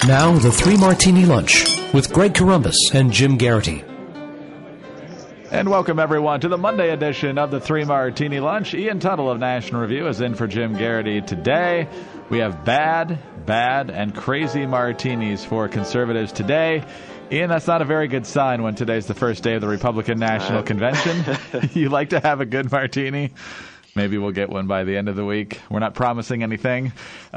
Now, the Three Martini Lunch with Greg Corombos and Jim Garrity. And welcome, everyone, to the Monday edition of the Three Martini Lunch. Ian Tuttle of National Review is in for Jim Garrity today. We have bad, and crazy martinis for conservatives today. Ian, that's not a very good sign when today's the first day of the Republican National Convention. You like to have a good martini? Maybe we'll get one by the end of the week. We're not promising anything.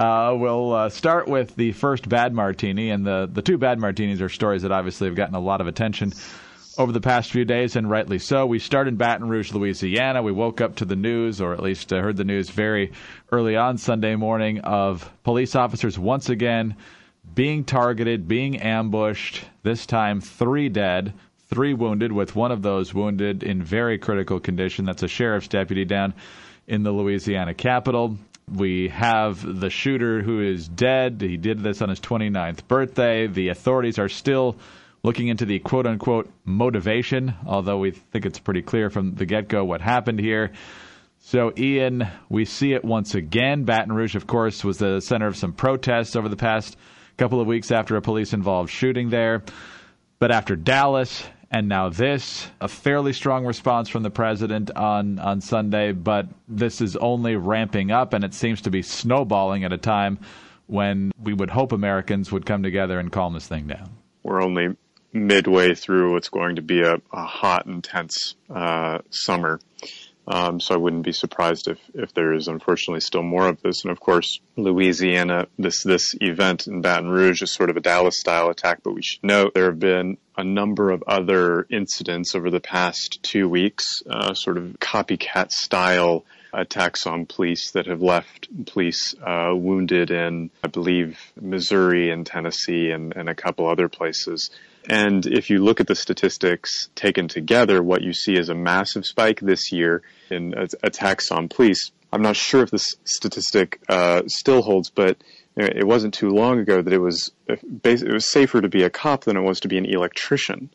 We'll start with the first bad martini, and the two bad martinis are stories that obviously have gotten a lot of attention over the past few days, and rightly so. We start in Baton Rouge, Louisiana. We woke up to the news, or at least heard the news very early on Sunday morning, of police officers once again being targeted, being ambushed, this time 3 dead, 3 wounded, with one of those wounded in very critical condition. That's a sheriff's deputy down in the Louisiana capital. We have the shooter who is dead. He did this on his 29th birthday. The authorities are still looking into the quote-unquote motivation, although we think it's pretty clear from the get-go what happened here. So, Ian, we see it once again. Baton Rouge, of course, was the center of some protests over the past couple of weeks after a police-involved shooting there. But after Dallas and now this, a fairly strong response from the president on Sunday, but this is only ramping up, and it seems to be snowballing at a time when we would hope Americans would come together and calm this thing down. We're only midway through what's going to be a hot, intense summer. So I wouldn't be surprised if there is unfortunately still more of this. And of course, Louisiana, this event in Baton Rouge is sort of a Dallas-style attack, but we should note there have been a number of other incidents over the past 2 weeks, sort of copycat-style attacks on police that have left police wounded in, I believe, Missouri and Tennessee and a couple other places. And if you look at the statistics taken together, what you see is a massive spike this year in attacks on police. I'm not sure if this statistic still holds, but it wasn't too long ago that it was safer to be a cop than it was to be an electrician.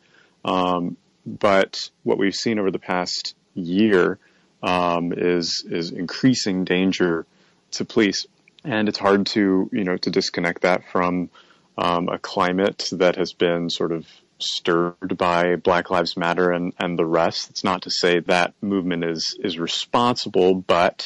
But what we've seen over the past year is increasing danger to police, and it's hard to disconnect that from a climate that has been sort of stirred by Black Lives Matter and the rest. It's not to say that movement is responsible, but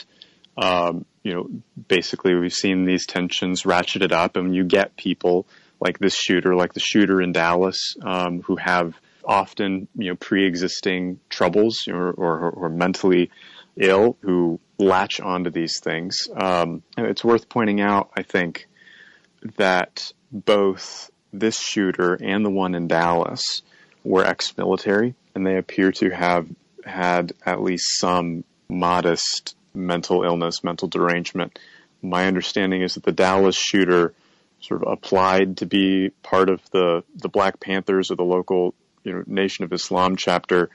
basically we've seen these tensions ratcheted up, and you get people like this shooter, like the shooter in Dallas, who have often pre-existing troubles or mentally ill, who latch onto these things. And it's worth pointing out, I think, that both this shooter and the one in Dallas were ex-military, and they appear to have had at least some modest mental illness, mental derangement. My understanding is that the Dallas shooter sort of applied to be part of the Black Panthers or the local Nation of Islam chapter,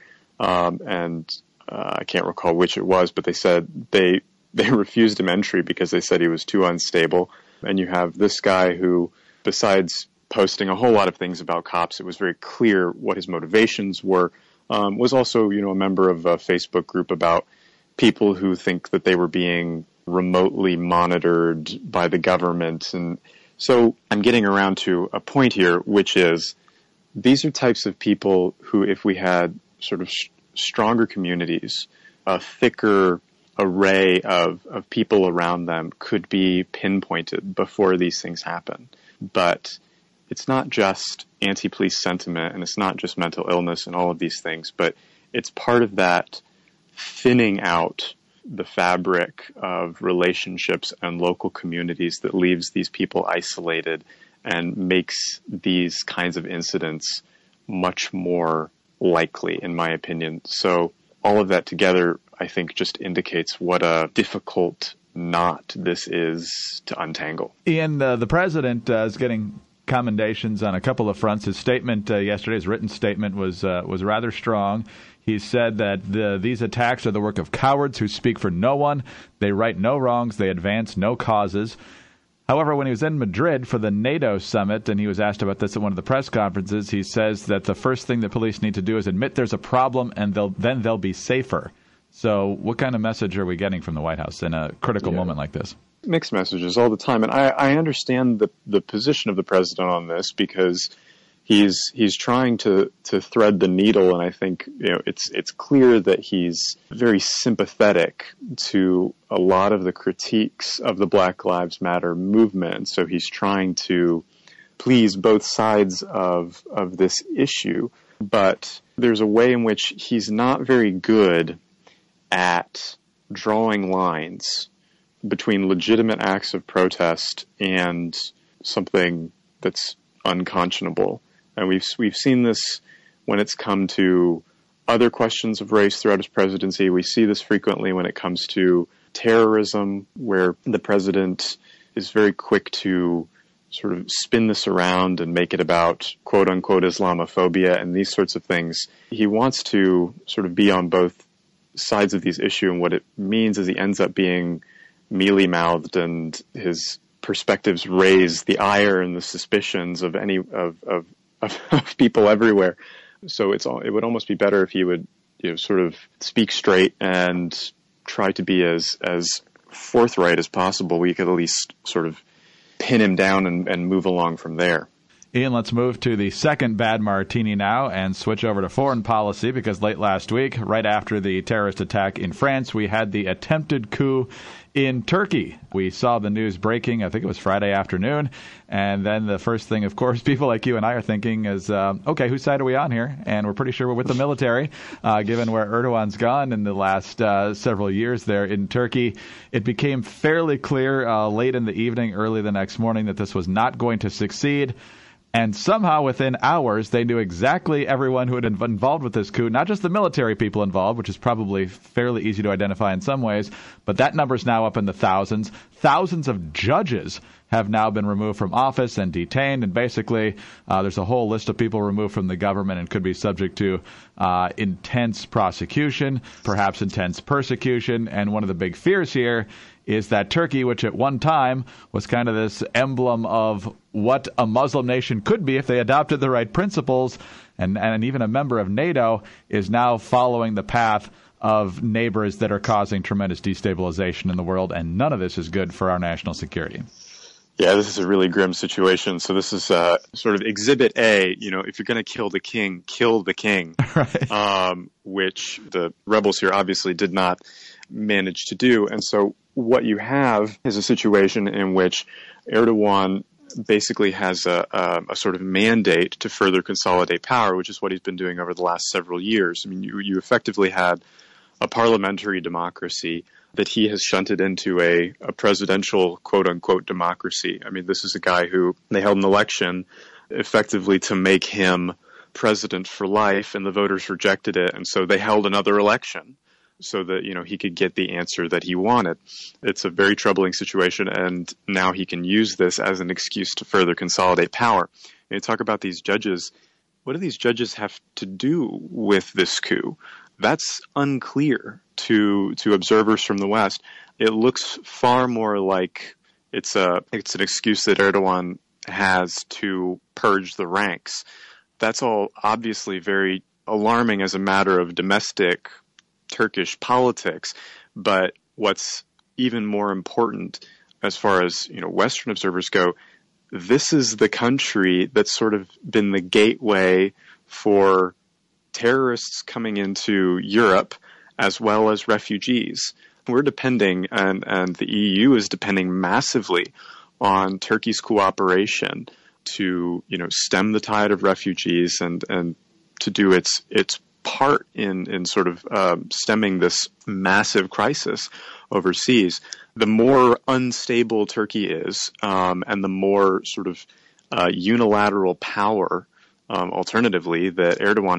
and I can't recall which it was, but they said they refused him entry because they said he was too unstable. And you have this guy who, besides posting a whole lot of things about cops, it was very clear what his motivations were, was also a member of a Facebook group about people who think that they were being remotely monitored by the government. And so I'm getting around to a point here, which is these are types of people who, if we had sort of stronger communities, a thicker array of people around them, could be pinpointed before these things happen. But it's not just anti-police sentiment, and it's not just mental illness and all of these things, but it's part of that thinning out the fabric of relationships and local communities that leaves these people isolated and makes these kinds of incidents much more likely, in my opinion. So all of that together, I think, just indicates what a difficult knot this is to untangle. Ian, the president is getting commendations on a couple of fronts. His statement yesterday, his written statement, was rather strong. He said that these attacks are the work of cowards who speak for no one. They right no wrongs. They advance no causes. However, when he was in Madrid for the NATO summit, and he was asked about this at one of the press conferences, he says that the first thing that police need to do is admit there's a problem, and then they'll be safer. So what kind of message are we getting from the White House in a critical moment like this? mixed messages all the time. And I understand the position of the president on this, because he's trying to thread the needle, and I think it's clear that he's very sympathetic to a lot of the critiques of the Black Lives Matter movement. So he's trying to please both sides of this issue, but there's a way in which he's not very good at drawing lines between legitimate acts of protest and something that's unconscionable. And we've seen this when it's come to other questions of race throughout his presidency. We see this frequently when it comes to terrorism, where the president is very quick to sort of spin this around and make it about quote-unquote Islamophobia and these sorts of things. He wants to sort of be on both sides of these issues, and what it means is he ends up being mealy-mouthed, and his perspectives raise the ire and the suspicions of any of people everywhere. So it would almost be better if he would sort of speak straight and try to be as forthright as possible. We could at least sort of pin him down and move along from there. Ian, let's move to the second bad martini now and switch over to foreign policy, because late last week, right after the terrorist attack in France, we had the attempted coup in Turkey. We saw the news breaking, I think it was Friday afternoon, and then the first thing, of course, people like you and I are thinking is, okay, whose side are we on here? And we're pretty sure we're with the military, given where Erdogan's gone in the last several years there in Turkey. It became fairly clear late in the evening, early the next morning, that this was not going to succeed. And somehow within hours, they knew exactly everyone who had been involved with this coup, not just the military people involved, which is probably fairly easy to identify in some ways, but that number's now up in the thousands. Thousands of judges have now been removed from office and detained, and basically there's a whole list of people removed from the government and could be subject to intense prosecution, perhaps intense persecution. And one of the big fears here is that Turkey, which at one time was kind of this emblem of what a Muslim nation could be if they adopted the right principles, and even a member of NATO, is now following the path of neighbors that are causing tremendous destabilization in the world, and none of this is good for our national security. Yeah, this is a really grim situation. So this is sort of Exhibit A. If you're going to kill the king, kill the king, right. Which the rebels here obviously did not manage to do. And so what you have is a situation in which Erdogan basically has a sort of mandate to further consolidate power, which is what he's been doing over the last several years. I mean, you effectively had a parliamentary democracy that he has shunted into a presidential quote-unquote democracy. I mean, this is a guy who they held an election effectively to make him president for life, and the voters rejected it, and so they held another election so that he could get the answer that he wanted. It's a very troubling situation, and now he can use this as an excuse to further consolidate power. And you talk about these judges. What do these judges have to do with this coup? That's unclear to observers from the West. It looks far more like it's an excuse that Erdogan has to purge the ranks. That's all obviously very alarming as a matter of domestic Turkish politics, but what's even more important as far as Western observers go, this is the country that's sort of been the gateway for terrorists coming into Europe as well as refugees. We're depending, and the EU is depending massively on Turkey's cooperation to stem the tide of refugees and to do its part in sort of stemming this massive crisis overseas. The more unstable Turkey is, and the more sort of unilateral power, alternatively, that Erdogan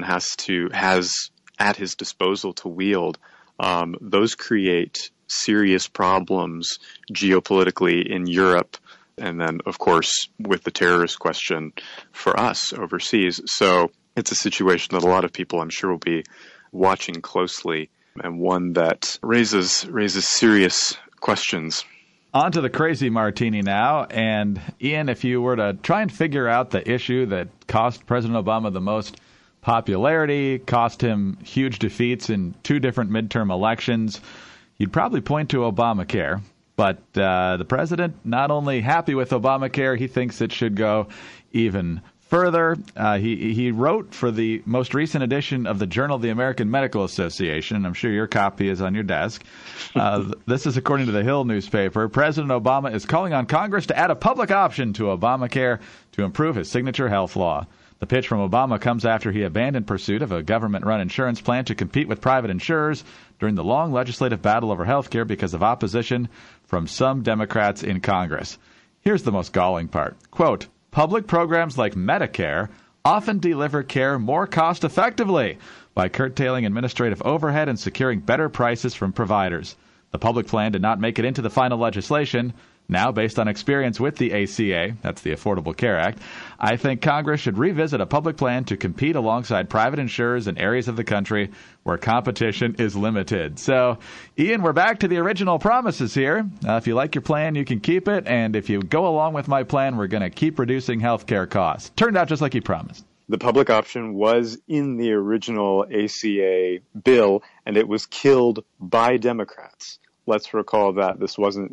has at his disposal to wield, those create serious problems geopolitically in Europe, and then, of course, with the terrorist question for us overseas. So it's a situation that a lot of people, I'm sure, will be watching closely, and one that raises serious questions. On to the crazy martini now. And Ian, if you were to try and figure out the issue that cost President Obama the most popularity, cost him huge defeats in two different midterm elections, you'd probably point to Obamacare. But the president not only happy with Obamacare, he thinks it should go even further. He wrote for the most recent edition of the Journal of the American Medical Association. I'm sure your copy is on your desk. This is according to the Hill newspaper. President Obama is calling on Congress to add a public option to Obamacare to improve his signature health law. The pitch from Obama comes after he abandoned pursuit of a government-run insurance plan to compete with private insurers during the long legislative battle over health care because of opposition from some Democrats in Congress. Here's the most galling part. Quote, public programs like Medicare often deliver care more cost-effectively by curtailing administrative overhead and securing better prices from providers. The public plan did not make it into the final legislation. Now, based on experience with the ACA, that's the Affordable Care Act, I think Congress should revisit a public plan to compete alongside private insurers in areas of the country where competition is limited. So, Ian, we're back to the original promises here. If you like your plan, you can keep it. And if you go along with my plan, we're going to keep reducing health care costs. Turned out just like he promised. The public option was in the original ACA bill, and it was killed by Democrats. Let's recall that this wasn't,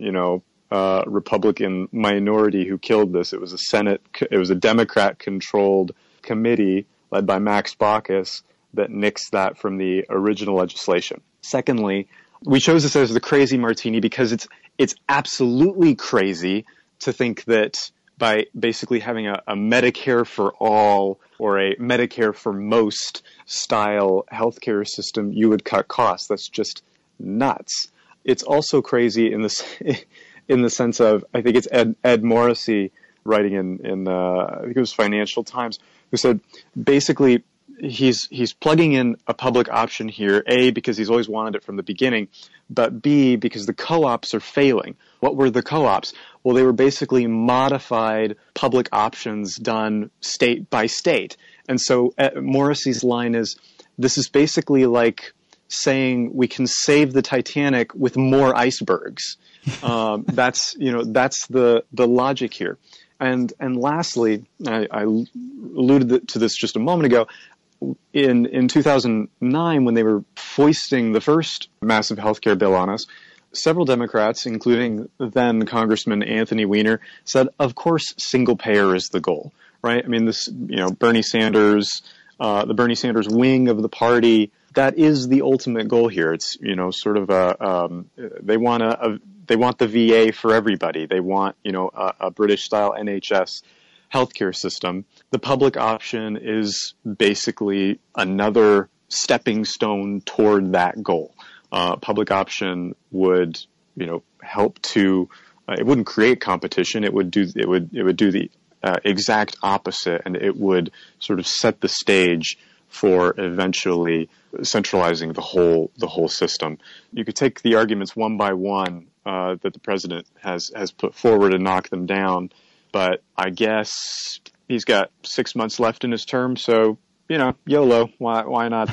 Republican minority who killed this. It was a Democrat-controlled committee led by Max Baucus that nixed that from the original legislation. Secondly, we chose this as the crazy martini because it's absolutely crazy to think that by basically having a Medicare for all or a Medicare for most style healthcare system, you would cut costs. That's just nuts. It's also crazy in the sense of, I think it's Ed Morrissey writing in I think it was Financial Times, who said basically he's plugging in a public option here, A, because he's always wanted it from the beginning, but B, because the co-ops are failing. What were the co-ops? Well, they were basically modified public options done state by state. And so Morrissey's line is, this is basically like saying we can save the Titanic with more icebergs. That's the logic here. And lastly, I alluded to this just a moment ago. In 2009, when they were foisting the first massive healthcare bill on us, several Democrats, including then Congressman Anthony Weiner, said, of course, single payer is the goal, right? I mean, Bernie Sanders, the Bernie Sanders wing of the party, that is the ultimate goal here. It's, sort of they want the VA for everybody. They want, a British-style NHS healthcare system. The public option is basically another stepping stone toward that goal. Public option would, help to. It wouldn't create competition. It would do the exact opposite, and it would sort of set the stage for eventually centralizing the whole system. You could take the arguments one by one that the president has put forward and knock them down, but I guess he's got 6 months left in his term, so YOLO. Why not?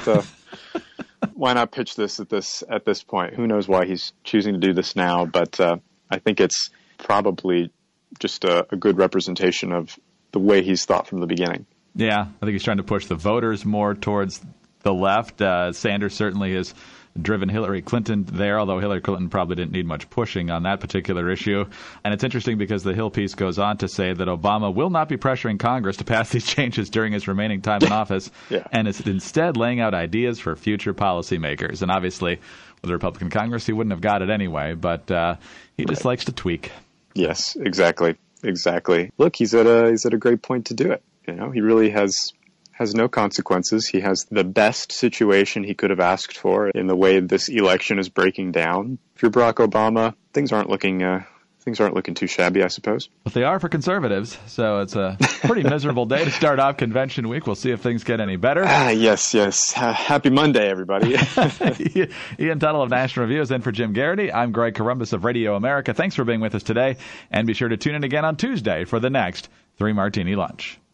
Why not pitch this at this point? Who knows why he's choosing to do this now? But I think it's probably just a good representation of the way he's thought from the beginning. Yeah, I think he's trying to push the voters more towards the left. Sanders certainly has driven Hillary Clinton there, although Hillary Clinton probably didn't need much pushing on that particular issue. And it's interesting because the Hill piece goes on to say that Obama will not be pressuring Congress to pass these changes during his remaining time in office, and is instead laying out ideas for future policymakers. And obviously, with a Republican Congress, he wouldn't have got it anyway, but he just likes to tweak. Yes, exactly. Look, he's at a great point to do it. He really has no consequences. He has the best situation he could have asked for in the way this election is breaking down. If you're Barack Obama, things aren't looking too shabby, I suppose. But they are for conservatives, so it's a pretty miserable day to start off convention week. We'll see if things get any better. Yes. Happy Monday, everybody. Ian Tuttle of National Review is in for Jim Garrity. I'm Greg Corombos of Radio America. Thanks for being with us today, and be sure to tune in again on Tuesday for the next 3 Martini Lunch.